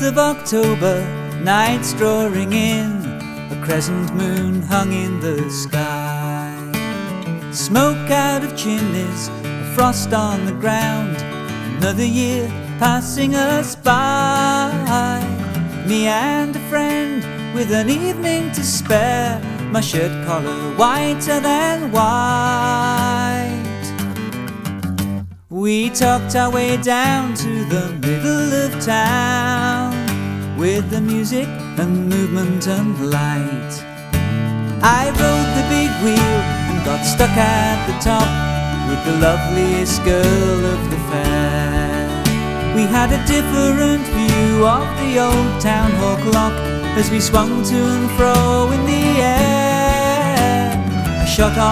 of October, nights drawing in, a crescent moon hung in the sky. Smoke out of chimneys, a frost on the ground, another year passing us by. Me and a friend with an evening to spare, my shirt collar whiter than white. We talked our way down to the middle of town, with the music and movement and light. I rode the big wheel and got stuck at the top, with the loveliest girl of the fair. We had a different view of the old town hall clock as we swung to and fro in the air. I shot